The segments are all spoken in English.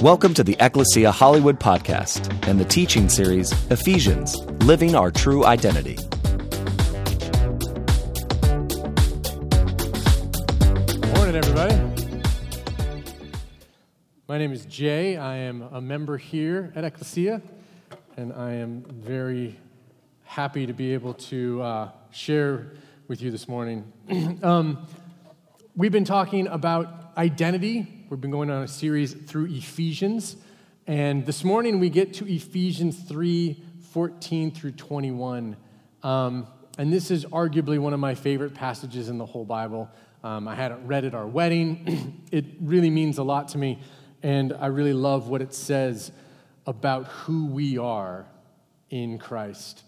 Welcome to the Ecclesia Hollywood podcast and the teaching series, Ephesians, Living Our True Identity. Morning, everybody. My name is Jay. I am a member here at Ecclesia, and I am very happy to be able to share with you this morning. We've been talking about identity. We've been going on a series through Ephesians, and this morning we get to Ephesians 3:14 through 21. And this is arguably one of my favorite passages in the whole Bible. I had it read at our wedding. It really means a lot to me, and I really love what it says about who we are in Christ.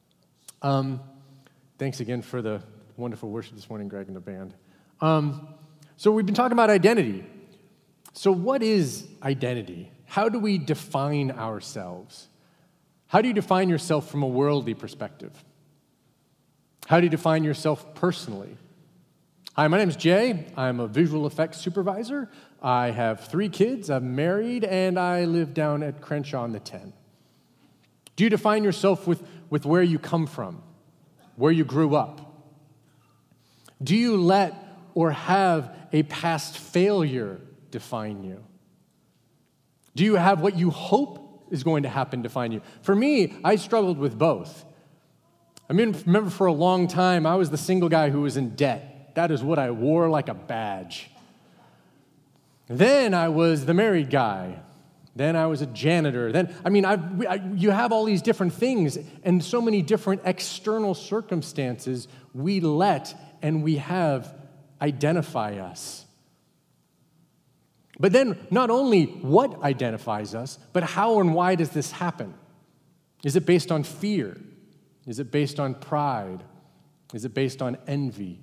Thanks again for the wonderful worship this morning, Greg and the band. So we've been talking about identity. So what is identity? How do we define ourselves? How do you define yourself from a worldly perspective? How do you define yourself personally? Hi, my name is Jay. I'm a visual effects supervisor. I have 3 kids. I'm married, and I live down at Crenshaw on the 10. Do you define yourself with where you come from, where you grew up? Do you let or have a past failure define you? Do you have what you hope is going to happen define you? For me, I struggled with both. Remember for a long time, I was the single guy who was in debt. That is what I wore like a badge. Then I was the married guy. Then I was a janitor. You have all these different things and so many different external circumstances we let and we have identify us. But then not only what identifies us, but how and why does this happen? Is it based on fear? Is it based on pride? Is it based on envy?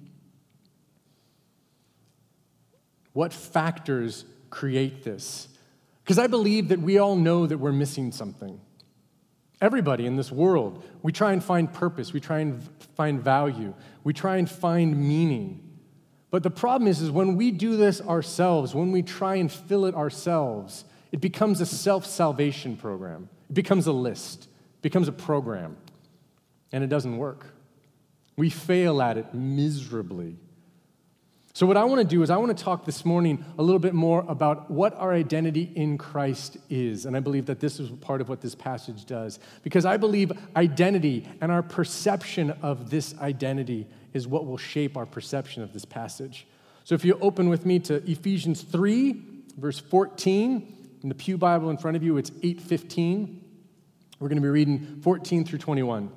What factors create this? Because I believe that we all know that we're missing something. Everybody in this world, we try and find purpose, we try and find value, we try and find meaning. But the problem is when we do this ourselves, when we try and fill it ourselves, it becomes a self-salvation program. It becomes a list. It becomes a program. And it doesn't work. We fail at it miserably. So what I want to do is I want to talk this morning a little bit more about what our identity in Christ is. And I believe that this is part of what this passage does. Because I believe identity and our perception of this identity is what will shape our perception of this passage. So if you open with me to Ephesians 3, verse 14, in the Pew Bible in front of you, it's 8:15. We're going to be reading 14 through 21.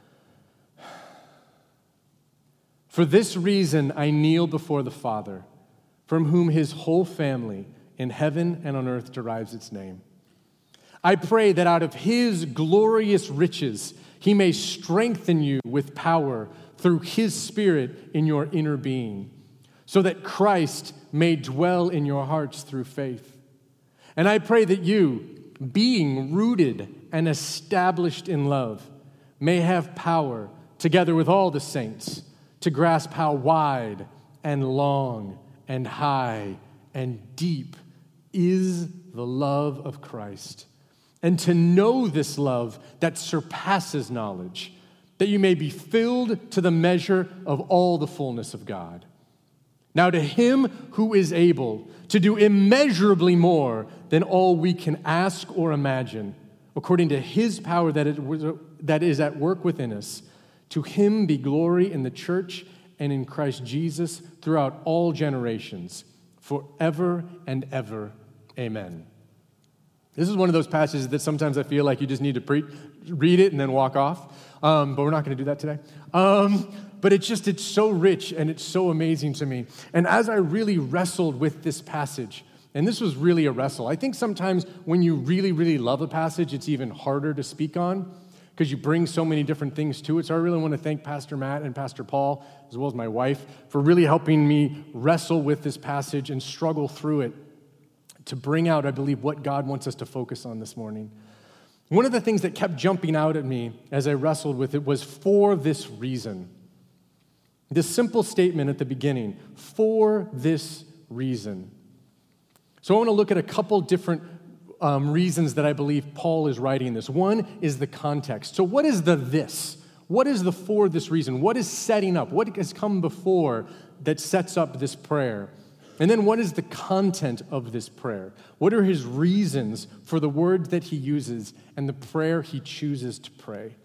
For this reason I kneel before the Father, from whom his whole family in heaven and on earth derives its name. I pray that out of his glorious riches he may strengthen you with power through his Spirit in your inner being, so that Christ may dwell in your hearts through faith. And I pray that you, being rooted and established in love, may have power, together with all the saints, to grasp how wide and long and high and deep is the love of Christ, and to know this love that surpasses knowledge, that you may be filled to the measure of all the fullness of God. Now to him who is able to do immeasurably more than all we can ask or imagine, according to his power that is at work within us, to him be glory in the church and in Christ Jesus throughout all generations, forever and ever. Amen. This is one of those passages that sometimes I feel like you just need to read it and then walk off. But we're not going to do that today. But it's so rich and it's so amazing to me. And as I really wrestled with this passage, and this was really a wrestle. I think sometimes when you really, really love a passage, it's even harder to speak on because you bring so many different things to it. So I really want to thank Pastor Matt and Pastor Paul, as well as my wife, for really helping me wrestle with this passage and struggle through it to bring out, I believe, what God wants us to focus on this morning. One of the things that kept jumping out at me as I wrestled with it was for this reason. This simple statement at the beginning, for this reason. So I want to look at a couple different reasons that I believe Paul is writing this. One is the context. So what is the this? What is the for this reason? What is setting up? What has come before that sets up this prayer? And then what is the content of this prayer? What are his reasons for the words that he uses and the prayer he chooses to pray?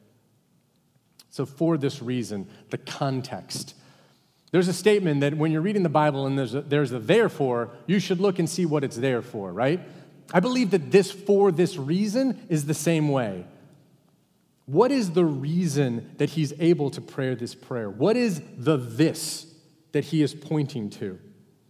So for this reason, the context. There's a statement that when you're reading the Bible and there's a therefore, you should look and see what it's there for, right? I believe that this for this reason is the same way. What is the reason that he's able to pray this prayer? What is the this that he is pointing to?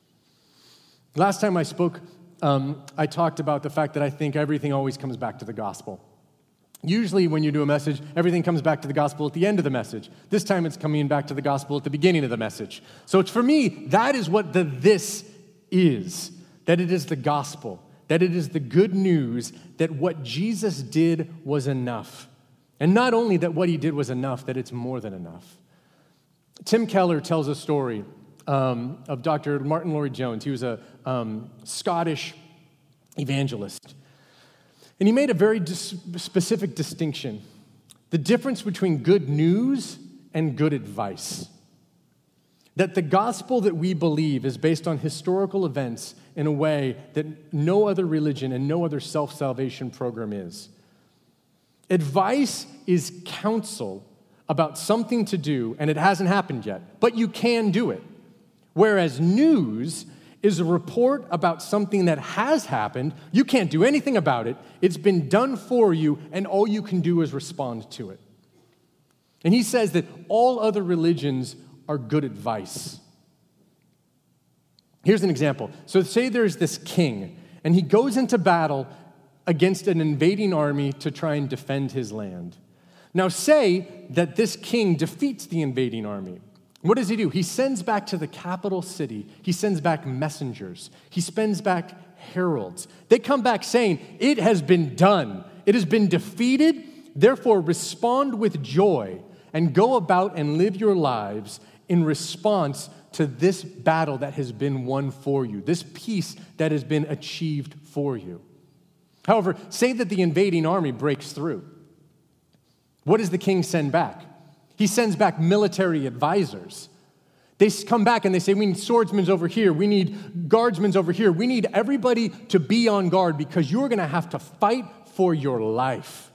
Last time I spoke, I talked about the fact that I think everything always comes back to the gospel. Usually when you do a message, everything comes back to the gospel at the end of the message. This time it's coming back to the gospel at the beginning of the message. So it's, for me, that is what the this is, that it is the gospel, that it is the good news that what Jesus did was enough. And not only that what he did was enough, that it's more than enough. Tim Keller tells a story of Dr. Martin Lloyd-Jones. He was a Scottish evangelist. And he made a very specific distinction. The difference between good news and good advice. That the gospel that we believe is based on historical events in a way that no other religion and no other self-salvation program is. Advice is counsel about something to do, and it hasn't happened yet, but you can do it. Whereas news is a report about something that has happened. You can't do anything about it. It's been done for you, and all you can do is respond to it. And he says that all other religions are good advice. Here's an example. So say there's this king, and he goes into battle against an invading army to try and defend his land. Now say that this king defeats the invading army. What does he do? He sends back to the capital city. He sends back messengers. He sends back heralds. They come back saying, it has been done. It has been defeated. Therefore, respond with joy and go about and live your lives in response to this battle that has been won for you, this peace that has been achieved for you. However, say that the invading army breaks through. What does the king send back? He sends back military advisors. They come back and they say, we need swordsmen over here. We need guardsmen over here. We need everybody to be on guard because you're going to have to fight for your life.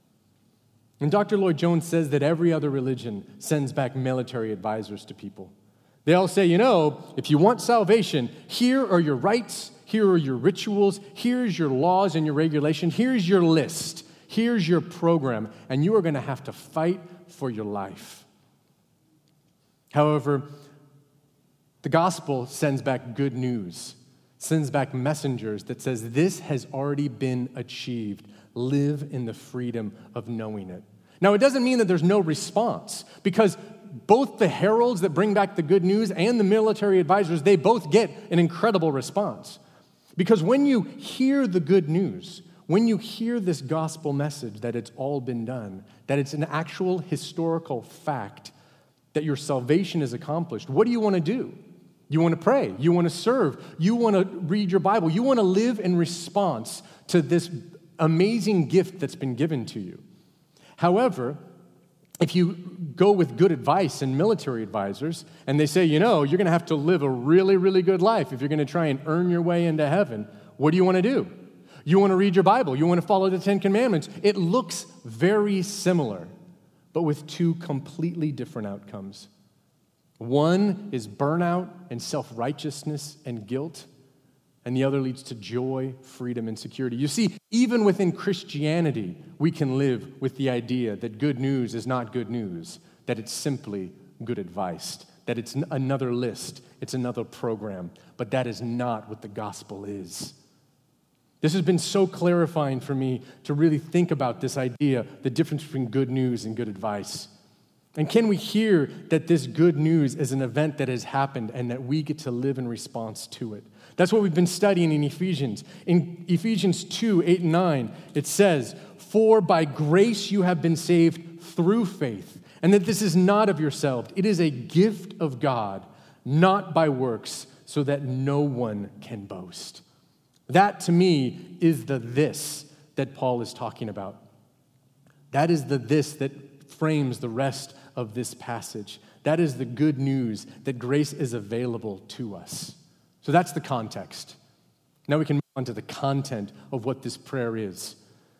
And Dr. Lloyd-Jones says that every other religion sends back military advisors to people. They all say, if you want salvation, here are your rights, here are your rituals, here's your laws and your regulation, here's your list, here's your program, and you are going to have to fight for your life. However, the gospel sends back good news, sends back messengers that says this has already been achieved. Live in the freedom of knowing it. Now, it doesn't mean that there's no response, because both the heralds that bring back the good news and the military advisors, they both get an incredible response. Because when you hear the good news, when you hear this gospel message that it's all been done, that it's an actual historical fact, that your salvation is accomplished, what do you want to do? You want to pray. You want to serve. You want to read your Bible. You want to live in response to this amazing gift that's been given to you. However, if you go with good advice and military advisors, and they say, you're going to have to live a really, really good life if you're going to try and earn your way into heaven, what do you want to do? You want to read your Bible. You want to follow the Ten Commandments. It looks very similar, but with two completely different outcomes. One is burnout and self-righteousness and guilt, and the other leads to joy, freedom, and security. You see, even within Christianity, we can live with the idea that good news is not good news, that it's simply good advice, that it's another list, it's another program, but that is not what the gospel is. This has been so clarifying for me to really think about this idea, the difference between good news and good advice. And can we hear that this good news is an event that has happened and that we get to live in response to it? That's what we've been studying in Ephesians. In Ephesians 2, 8 and 9, it says, "For by grace you have been saved through faith, and that this is not of yourself. It is a gift of God, not by works, so that no one can boast." That, to me, is the this that Paul is talking about. That is the this that frames the rest of this passage. That is the good news that grace is available to us. So that's the context. Now we can move on to the content of what this prayer is.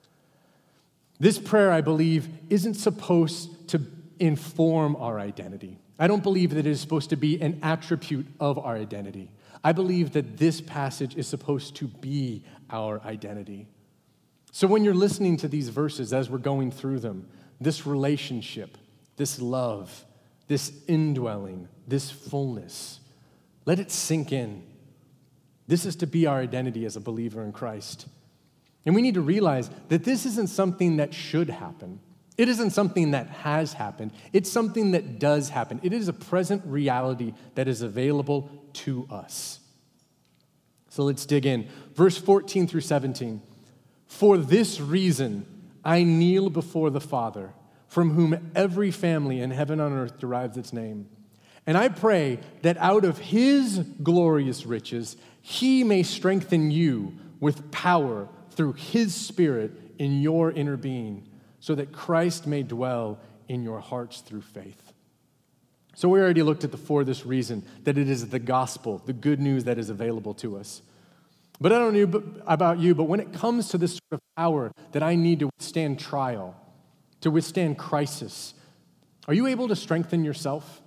This prayer, I believe, isn't supposed to inform our identity. I don't believe that it is supposed to be an attribute of our identity. I believe that this passage is supposed to be our identity. So when you're listening to these verses as we're going through them, this relationship, this love, this indwelling, this fullness, let it sink in. This is to be our identity as a believer in Christ. And we need to realize that this isn't something that should happen. It isn't something that has happened. It's something that does happen. It is a present reality that is available to us. So let's dig in. Verse 14 through 17. For this reason, I kneel before the Father, from whom every family in heaven and on earth derives its name. And I pray that out of his glorious riches, he may strengthen you with power through his Spirit in your inner being, so that Christ may dwell in your hearts through faith. So we already looked at the for this reason, that it is the gospel, the good news that is available to us. But I don't know about you, but when it comes to this sort of power that I need to withstand trial, to withstand crisis, are you able to strengthen yourself?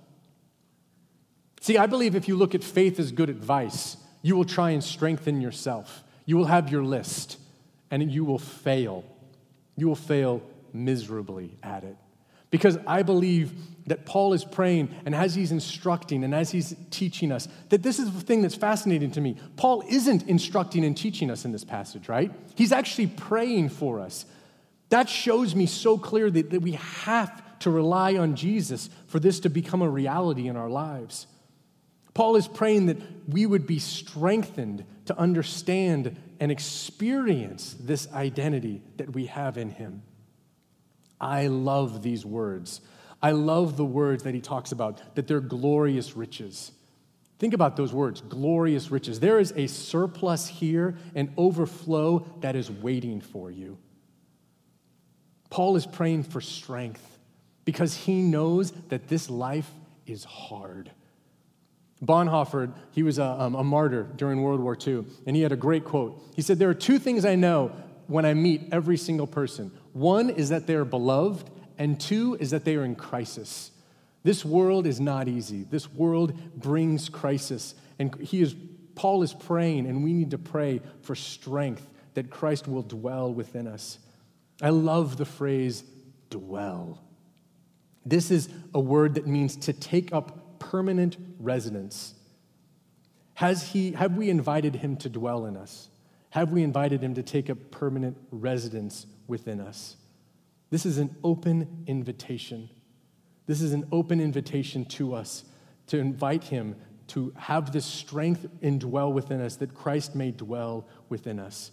See, I believe if you look at faith as good advice, you will try and strengthen yourself. You will have your list, and you will fail. You will fail miserably at it. Because I believe that Paul is praying, and as he's instructing, and as he's teaching us, that this is the thing that's fascinating to me. Paul isn't instructing and teaching us in this passage, right? He's actually praying for us. That shows me so clearly that we have to rely on Jesus for this to become a reality in our lives. Paul is praying that we would be strengthened to understand and experience this identity that we have in him. I love these words. I love the words that he talks about, that they're glorious riches. Think about those words, glorious riches. There is a surplus here, an overflow that is waiting for you. Paul is praying for strength because he knows that this life is hard. Bonhoeffer, he was a martyr during World War II, and he had a great quote. He said, "There are two things I know when I meet every single person. One is that they are beloved, and two is that they are in crisis. This world is not easy. This world brings crisis." And Paul is praying, and we need to pray for strength that Christ will dwell within us. I love the phrase, dwell. This is a word that means to take up permanent residence. Have we invited him to dwell in us? Have we invited him to take up permanent residence within us? This is an open invitation. This is an open invitation to us to invite him to have this strength indwell within us, that Christ may dwell within us.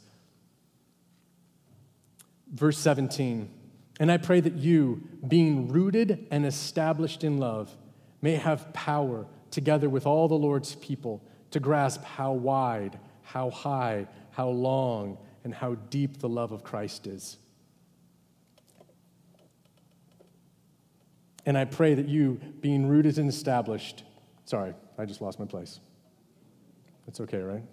Verse 17, and I pray that you, being rooted and established in love, may have power, together with all the Lord's people, to grasp how wide, how high, how long, and how deep the love of Christ is. And I pray that you, being rooted and established, sorry, I just lost my place. That's okay, right?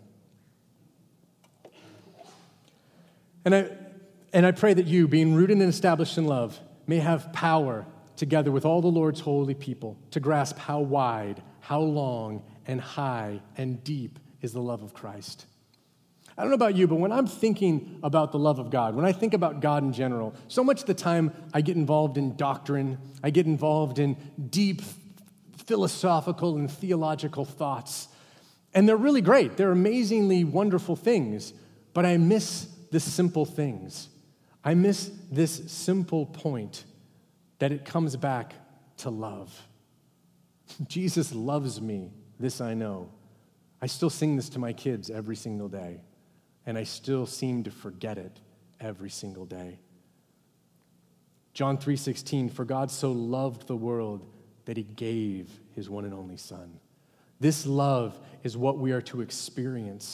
And I pray that you, being rooted and established in love, may have power, together with all the Lord's holy people, to grasp how wide, how long, and high and deep is the love of Christ. I don't know about you, but when I'm thinking about the love of God, when I think about God in general, so much of the time I get involved in doctrine, I get involved in deep philosophical and theological thoughts, and they're really great. They're amazingly wonderful things, but I miss the simple things. I miss this simple point that it comes back to love. Jesus loves me, this I know. I still sing this to my kids every single day, and I still seem to forget it every single day. John 3:16, for God so loved the world that he gave his one and only Son. This love is what we are to experience.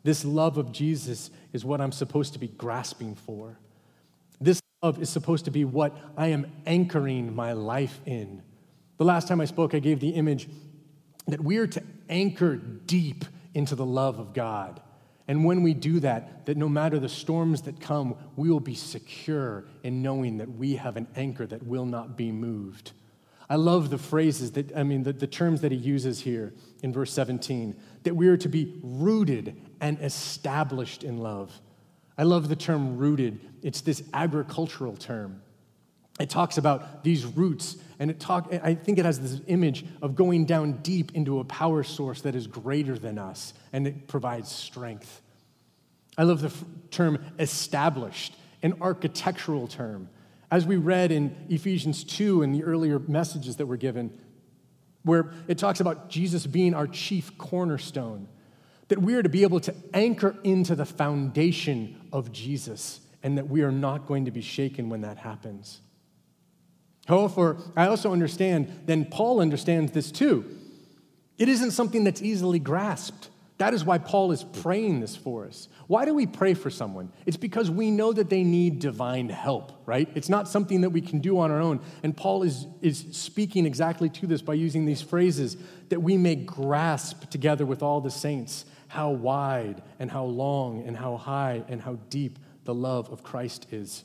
This love of Jesus is what I'm supposed to be grasping for. This love is supposed to be what I am anchoring my life in. The last time I spoke, I gave the image that we are to anchor deep into the love of God. And when we do that, that no matter the storms that come, we will be secure in knowing that we have an anchor that will not be moved. I love the phrases the terms that he uses here in verse 17, that we are to be rooted and established in love. I love the term rooted. It's this agricultural term. It talks about these roots, and I think it has this image of going down deep into a power source that is greater than us, and it provides strength. I love the term established, an architectural term. As we read in Ephesians 2 and the earlier messages that were given, where it talks about Jesus being our chief cornerstone, that we are to be able to anchor into the foundation of Jesus, and that we are not going to be shaken when that happens. However, I also understand, then Paul understands this too. It isn't something that's easily grasped. That is why Paul is praying this for us. Why do we pray for someone? It's because we know that they need divine help, right? It's not something that we can do on our own. And Paul is speaking exactly to this by using these phrases that we may grasp together with all the saints how wide and how long and how high and how deep the love of Christ is.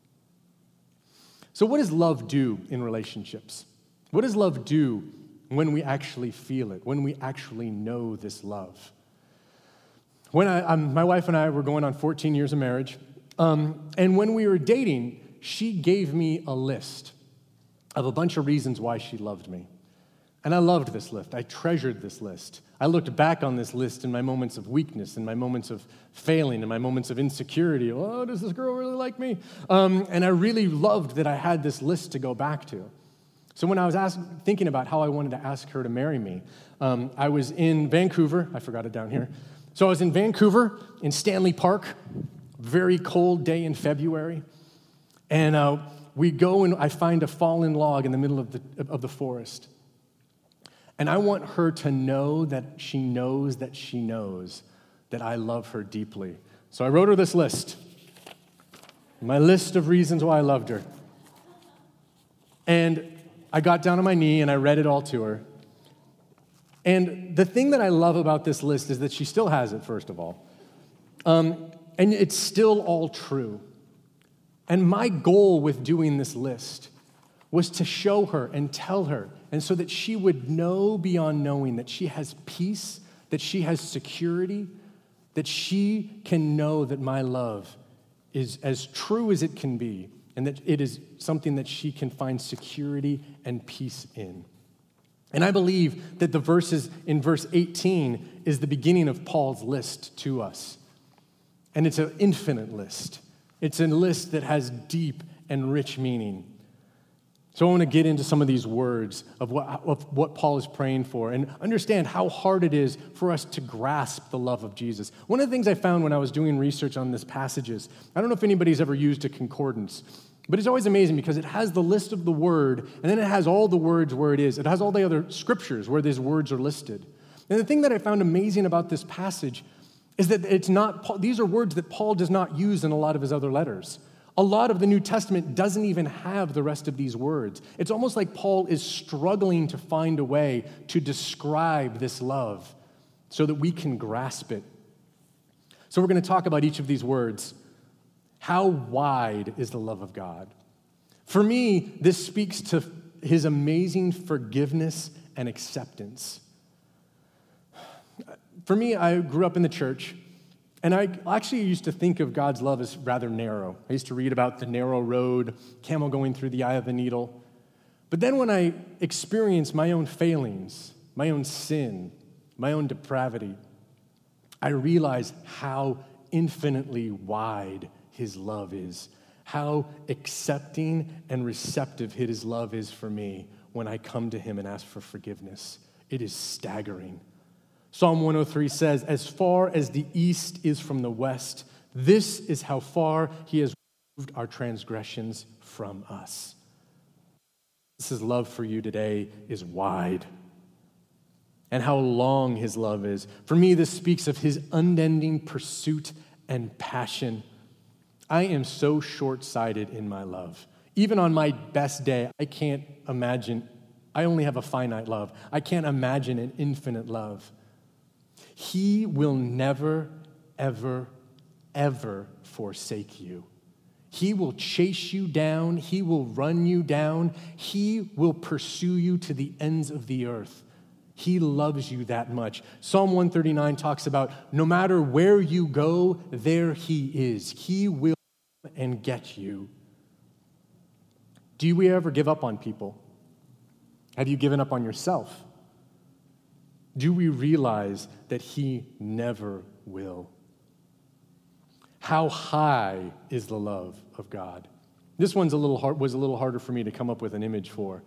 So what does love do in relationships? What does love do when we actually feel it, when we actually know this love? When my wife and I were going on 14 years of marriage, and when we were dating, she gave me a list of a bunch of reasons why she loved me. And I loved this list. I treasured this list. I looked back on this list in my moments of weakness, in my moments of failing, in my moments of insecurity. Oh, does this girl really like me? And I really loved that I had this list to go back to. So when I was thinking about how I wanted to ask her to marry me, I was in Vancouver. I forgot it down here. So I was in Vancouver, in Stanley Park, very cold day in February. And we go and I find a fallen log in the middle of the forest. And I want her to know that she knows that I love her deeply. So I wrote her this list, my list of reasons why I loved her. And I got down on my knee and I read it all to her. And the thing that I love about this list is that she still has it, first of all. And it's still all true. And my goal with doing this list was to show her and tell her, and so that she would know beyond knowing that she has peace, that she has security, that she can know that my love is as true as it can be, and that it is something that she can find security and peace in. And I believe that the verses in verse 18 is the beginning of Paul's list to us. And it's an infinite list. It's a list that has deep and rich meaning. So I want to get into some of these words of what Paul is praying for and understand how hard it is for us to grasp the love of Jesus. One of the things I found when I was doing research on this passage is, I don't know if anybody's ever used a concordance, but it's always amazing because it has the list of the word, and then it has all the words where it is. It has all the other scriptures where these words are listed. And the thing that I found amazing about this passage is that these are words that Paul does not use in a lot of his other letters. A lot of the New Testament doesn't even have the rest of these words. It's almost like Paul is struggling to find a way to describe this love so that we can grasp it. So we're going to talk about each of these words. How wide is the love of God? For me, this speaks to his amazing forgiveness and acceptance. For me, I grew up in the church, and I actually used to think of God's love as rather narrow. I used to read about the narrow road, camel going through the eye of the needle. But then when I experienced my own failings, my own sin, my own depravity, I realized how infinitely wide his love is, how accepting and receptive his love is for me when I come to him and ask for forgiveness. It is staggering. Psalm 103 says, as far as the east is from the west, this is how far he has removed our transgressions from us. His love for you today is wide. and how long his love is. For me, this speaks of his unending pursuit and passion. I am so short-sighted in my love. Even on my best day, I can't imagine, I only have a finite love. I can't imagine an infinite love. He will never, ever, ever forsake you. He will chase you down. He will run you down. He will pursue you to the ends of the earth. He loves you that much. Psalm 139 talks about no matter where you go, there he is. He will come and get you. Do we ever give up on people? Have you given up on yourself? Do we realize that he never will? How high is the love of God? This one's was a little harder for me to come up with an image for.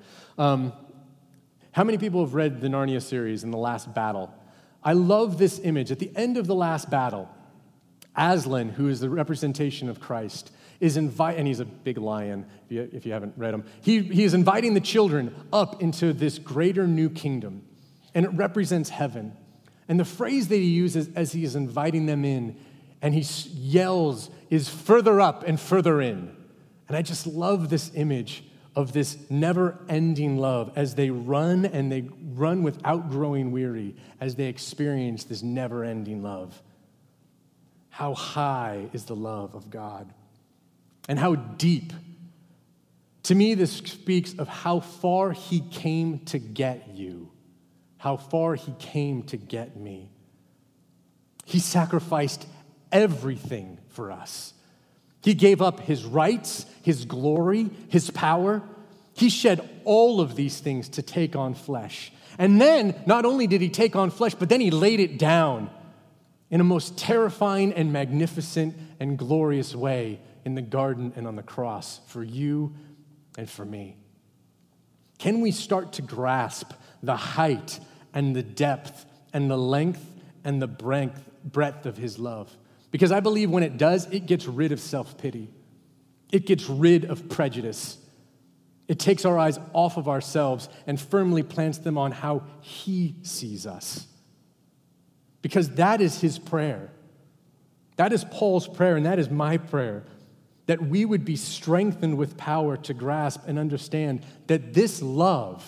How many people have read the Narnia series in The Last Battle? I love this image. At the end of the last battle, Aslan, who is the representation of Christ, is and he's a big lion, if you haven't read him. He is inviting the children up into this greater new kingdom, and it represents heaven. And the phrase that he uses as he is inviting them in, and he yells, is further up and further in. And I just love this image of this never-ending love as they run, and they run without growing weary, as they experience this never-ending love. How high is the love of God? And how deep? To me, this speaks of how far he came to get you, how far he came to get me. He sacrificed everything for us. He gave up his rights, his glory, his power. He shed all of these things to take on flesh. And then, not only did he take on flesh, but then he laid it down in a most terrifying and magnificent and glorious way in the garden and on the cross for you and for me. Can we start to grasp the height and the depth and the length and the breadth of his love? Because I believe when it does, it gets rid of self-pity. It gets rid of prejudice. It takes our eyes off of ourselves and firmly plants them on how he sees us. Because that is his prayer. That is Paul's prayer, and that is my prayer, that we would be strengthened with power to grasp and understand that this love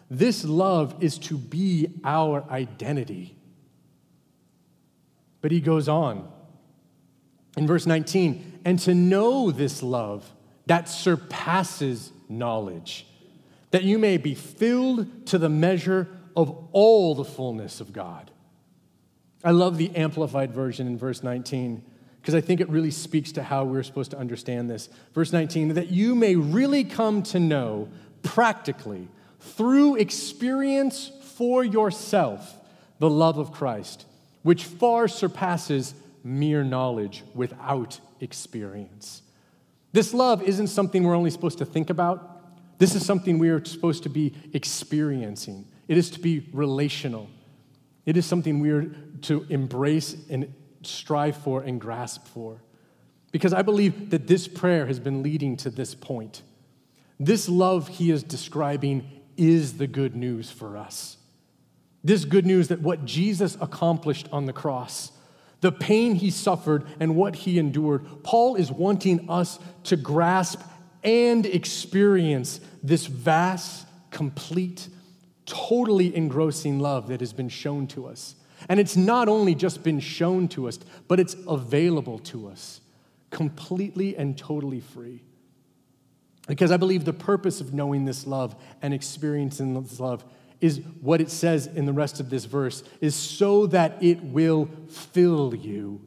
is to be our identity. But he goes on. In verse 19, and to know this love that surpasses knowledge, that you may be filled to the measure of all the fullness of God. I love the Amplified version in verse 19 because I think it really speaks to how we're supposed to understand this. Verse 19, that you may really come to know practically through experience for yourself the love of Christ, which far surpasses mere knowledge without experience. This love isn't something we're only supposed to think about. This is something we are supposed to be experiencing. It is to be relational. It is something we are to embrace and strive for and grasp for. Because I believe that this prayer has been leading to this point. This love he is describing is the good news for us. This good news that what Jesus accomplished on the cross, the pain he suffered and what he endured, Paul is wanting us to grasp and experience this vast, complete, totally engrossing love that has been shown to us. And it's not only just been shown to us, but it's available to us, completely and totally free. Because I believe the purpose of knowing this love and experiencing this love is what it says in the rest of this verse, is so that it will fill you.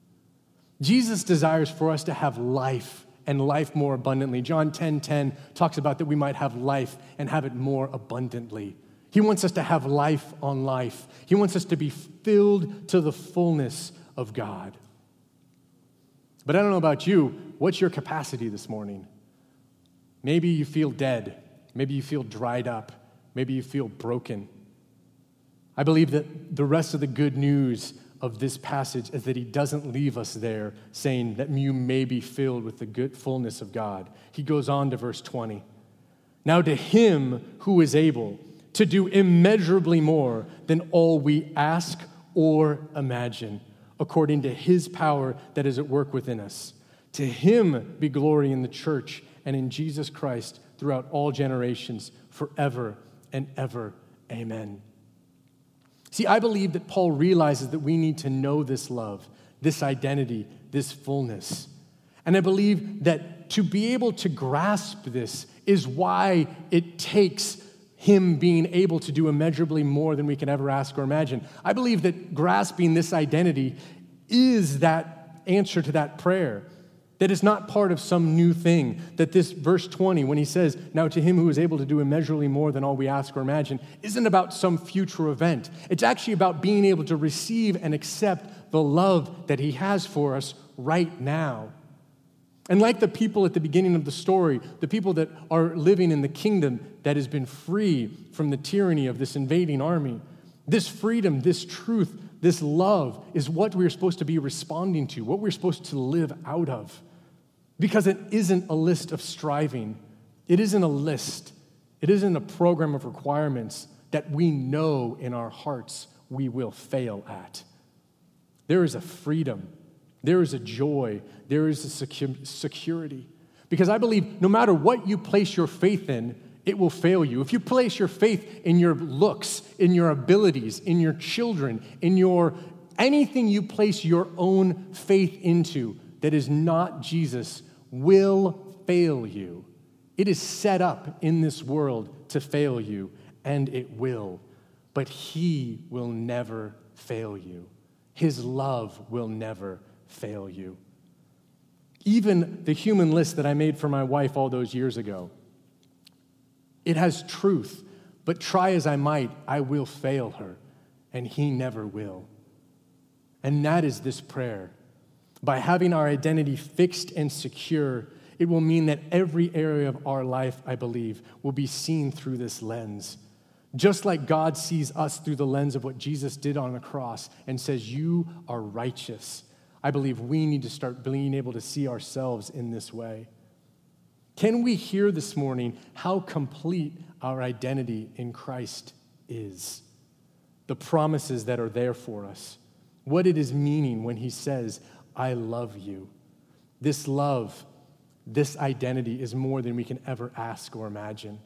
Jesus desires for us to have life and life more abundantly. John 10:10 talks about that we might have life and have it more abundantly. He wants us to have life on life. He wants us to be filled to the fullness of God. But I don't know about you, what's your capacity this morning? Maybe you feel dead. Maybe you feel dried up. Maybe you feel broken. I believe that the rest of the good news of this passage is that he doesn't leave us there saying that you may be filled with the good fullness of God. He goes on to verse 20. Now to him who is able to do immeasurably more than all we ask or imagine, according to his power that is at work within us. To him be glory in the church and in Jesus Christ throughout all generations, forever and ever. Amen. See, I believe that Paul realizes that we need to know this love, this identity, this fullness. And I believe that to be able to grasp this is why it takes him being able to do immeasurably more than we can ever ask or imagine. I believe that grasping this identity is that answer to that prayer. That is not part of some new thing. That this verse 20, when he says, now to him who is able to do immeasurably more than all we ask or imagine, isn't about some future event. It's actually about being able to receive and accept the love that he has for us right now. And like the people at the beginning of the story, the people that are living in the kingdom that has been free from the tyranny of this invading army, this freedom, this truth, this love is what we're supposed to be responding to, what we're supposed to live out of. Because it isn't a list of striving. It isn't a list. It isn't a program of requirements that we know in our hearts we will fail at. There is a freedom. There is a joy. There is a security. Because I believe no matter what you place your faith in, it will fail you. If you place your faith in your looks, in your abilities, in your children, in anything you place your own faith into that is not Jesus will fail you. It is set up in this world to fail you, and it will. But he will never fail you. His love will never fail you. Even the human list that I made for my wife all those years ago, it has truth, but try as I might, I will fail her, and he never will. And that is this prayer. By having our identity fixed and secure, it will mean that every area of our life, I believe, will be seen through this lens. Just like God sees us through the lens of what Jesus did on the cross and says, you are righteous. I believe we need to start being able to see ourselves in this way. Can we hear this morning how complete our identity in Christ is? The promises that are there for us. What it is meaning when he says, I love you. This love, this identity is more than we can ever ask or imagine.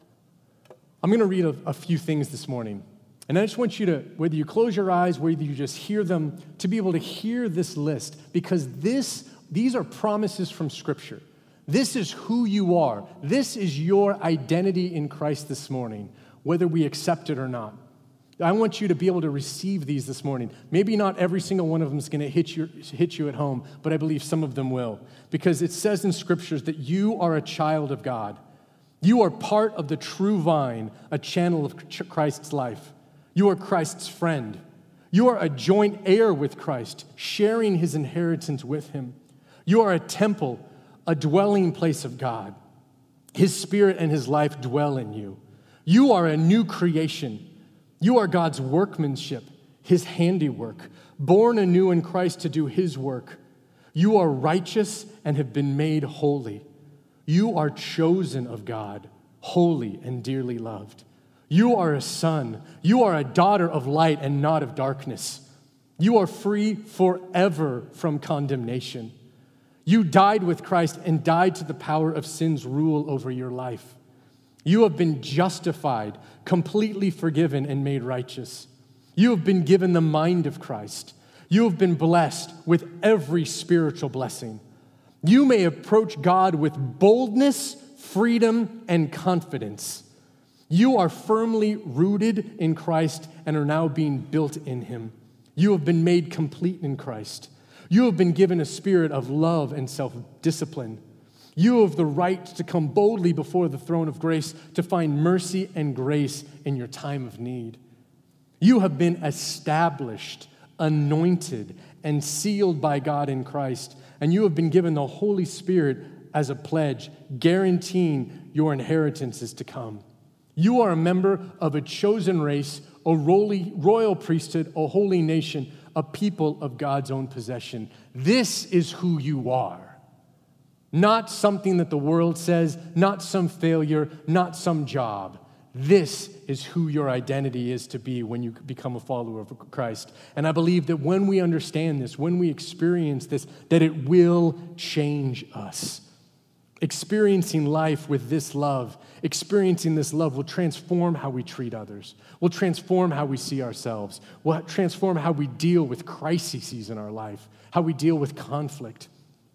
I'm going to read a few things this morning. And I just want you to, whether you close your eyes, whether you just hear them, to be able to hear this list, because these are promises from Scripture. This is who you are. This is your identity in Christ this morning, whether we accept it or not. I want you to be able to receive these this morning. Maybe not every single one of them is going to hit you at home, but I believe some of them will. Because it says in Scriptures that you are a child of God. You are part of the true vine, a channel of Christ's life. You are Christ's friend. You are a joint heir with Christ, sharing his inheritance with him. You are a temple, a dwelling place of God. His Spirit and his life dwell in you. You are a new creation. You are God's workmanship, his handiwork, born anew in Christ to do his work. You are righteous and have been made holy. You are chosen of God, holy and dearly loved. You are a son. You are a daughter of light and not of darkness. You are free forever from condemnation. You died with Christ and died to the power of sin's rule over your life. You have been justified, completely forgiven, and made righteous. You have been given the mind of Christ. You have been blessed with every spiritual blessing. You may approach God with boldness, freedom, and confidence. You are firmly rooted in Christ and are now being built in him. You have been made complete in Christ. You have been given a spirit of love and self-discipline. You have the right to come boldly before the throne of grace to find mercy and grace in your time of need. You have been established, anointed, and sealed by God in Christ, and you have been given the Holy Spirit as a pledge, guaranteeing your inheritance is to come. You are a member of a chosen race, a royal priesthood, a holy nation, a people of God's own possession. This is who you are. Not something that the world says, not some failure, not some job. This is who your identity is to be when you become a follower of Christ. And I believe that when we understand this, when we experience this, that it will change us. Experiencing life with this love, experiencing this love will transform how we treat others, will transform how we see ourselves, will transform how we deal with crises in our life, how we deal with conflict.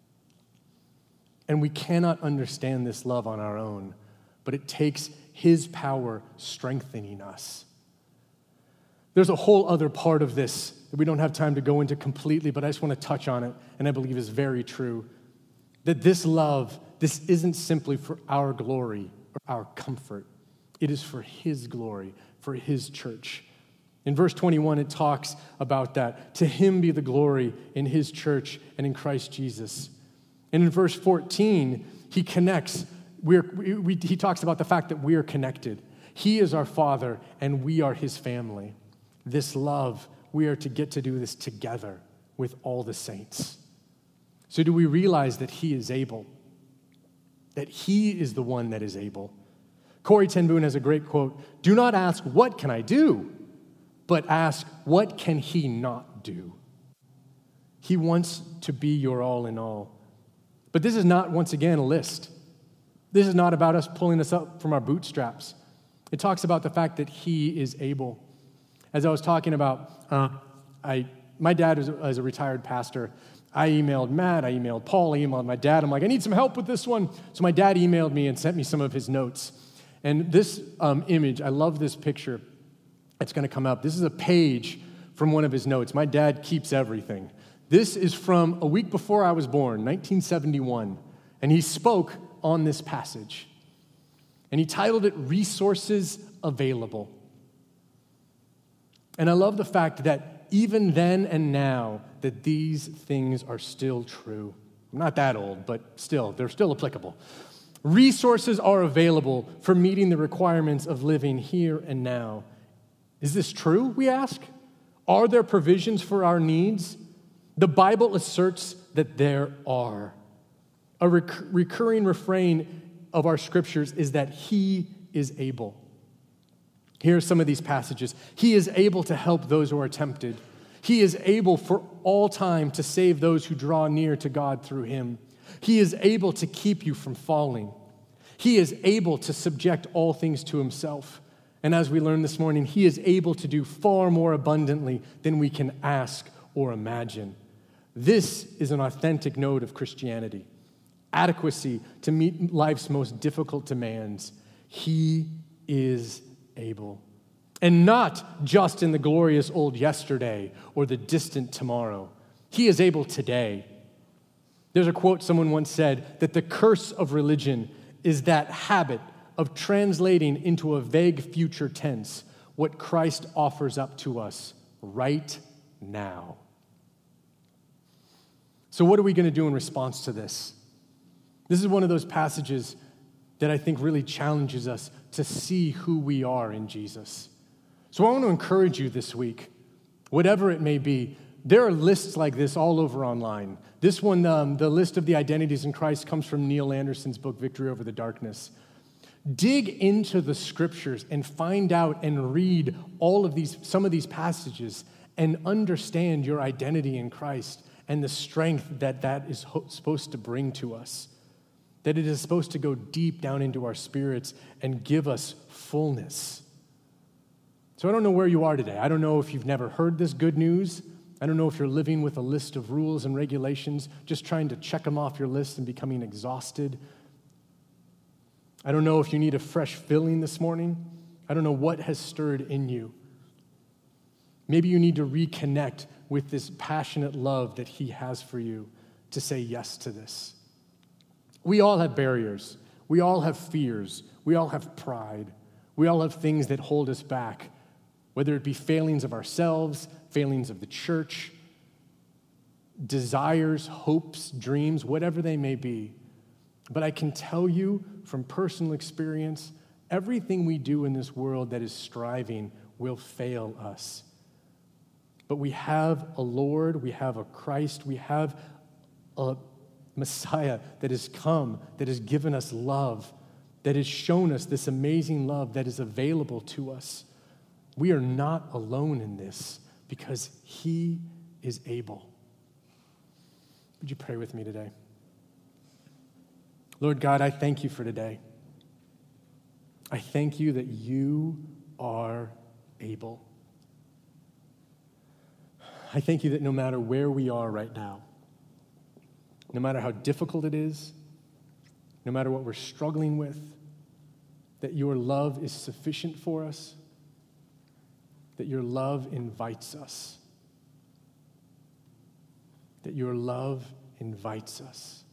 And we cannot understand this love on our own, but it takes His power strengthening us. There's a whole other part of this that we don't have time to go into completely, but I just want to touch on it, and I believe is very true. That this love, this isn't simply for our glory or our comfort. It is for His glory, for His church. In verse 21, it talks about that. To Him be the glory in His church and in Christ Jesus. And in verse 14, He connects. He talks about the fact that we are connected. He is our Father, and we are His family. This love, we are to get to do this together with all the saints. So do we realize that He is able? That He is the one that is able? Corrie ten Boom has a great quote, "Do not ask, what can I do? But ask, what can He not do?" He wants to be your all in all. But this is not, once again, a list. This is not about us pulling us up from our bootstraps. It talks about the fact that He is able. As I was talking about, my dad is a retired pastor. I emailed Matt, I emailed Paul, I emailed my dad. I'm like, I need some help with this one. So my dad emailed me and sent me some of his notes. And this image, I love this picture. It's going to come up. This is a page from one of his notes. My dad keeps everything. This is from a week before I was born, 1971. And he spoke on this passage. And he titled it, Resources Available. And I love the fact that even then and now, that these things are still true. I'm not that old, but still, they're still applicable. Resources are available for meeting the requirements of living here and now. Is this true, we ask? Are there provisions for our needs? The Bible asserts that there are. A recurring refrain of our scriptures is that He is able. Here are some of these passages. He is able to help those who are tempted. He is able for all time to save those who draw near to God through Him. He is able to keep you from falling. He is able to subject all things to Himself. And as we learned this morning, He is able to do far more abundantly than we can ask or imagine. This is an authentic note of Christianity. Adequacy to meet life's most difficult demands. He is able. And not just in the glorious old yesterday or the distant tomorrow. He is able today. There's a quote someone once said that the curse of religion is that habit of translating into a vague future tense what Christ offers up to us right now. So what are we going to do in response to this? This is one of those passages that I think really challenges us to see who we are in Jesus. So I want to encourage you this week, whatever it may be. There are lists like this all over online. This one, the list of the identities in Christ, comes from Neil Anderson's book, Victory Over the Darkness. Dig into the scriptures and find out and read some of these passages and understand your identity in Christ and the strength that is supposed to bring to us. That it is supposed to go deep down into our spirits and give us fullness. So I don't know where you are today. I don't know if you've never heard this good news. I don't know if you're living with a list of rules and regulations, just trying to check them off your list and becoming exhausted. I don't know if you need a fresh filling this morning. I don't know what has stirred in you. Maybe you need to reconnect with this passionate love that He has for you to say yes to this. We all have barriers. We all have fears. We all have pride. We all have things that hold us back, whether it be failings of ourselves, failings of the church, desires, hopes, dreams, whatever they may be. But I can tell you from personal experience, everything we do in this world that is striving will fail us. But we have a Lord, we have a Christ, we have a Messiah that has come, that has given us love, that has shown us this amazing love that is available to us. We are not alone in this because he is able. Would you pray with me today? Lord God, I thank you for today. I thank you that you are able. I thank you that no matter where we are right now, no matter how difficult it is, no matter what we're struggling with, that your love is sufficient for us, that your love invites us, that your love invites us.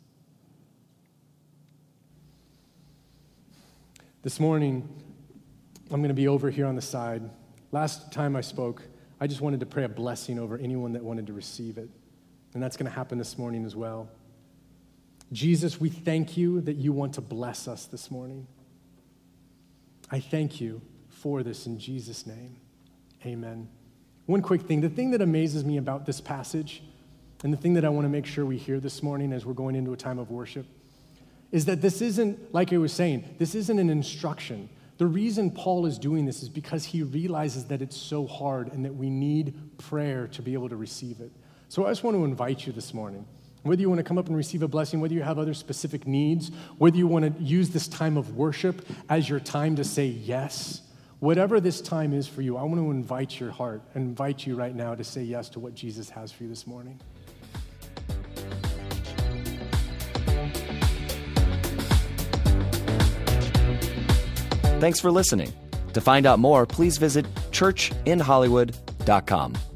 This morning, I'm going to be over here on the side. Last time I spoke, I just wanted to pray a blessing over anyone that wanted to receive it. And that's going to happen this morning as well. Jesus, we thank you that you want to bless us this morning. I thank you for this in Jesus' name. Amen. One quick thing. The thing that amazes me about this passage, and the thing that I want to make sure we hear this morning as we're going into a time of worship, is that this isn't, like I was saying, this isn't an instruction. The reason Paul is doing this is because he realizes that it's so hard and that we need prayer to be able to receive it. So I just want to invite you this morning, whether you want to come up and receive a blessing, whether you have other specific needs, whether you want to use this time of worship as your time to say yes, whatever this time is for you, I want to invite your heart, invite you right now to say yes to what Jesus has for you this morning. Thanks for listening. To find out more, please visit churchinhollywood.com.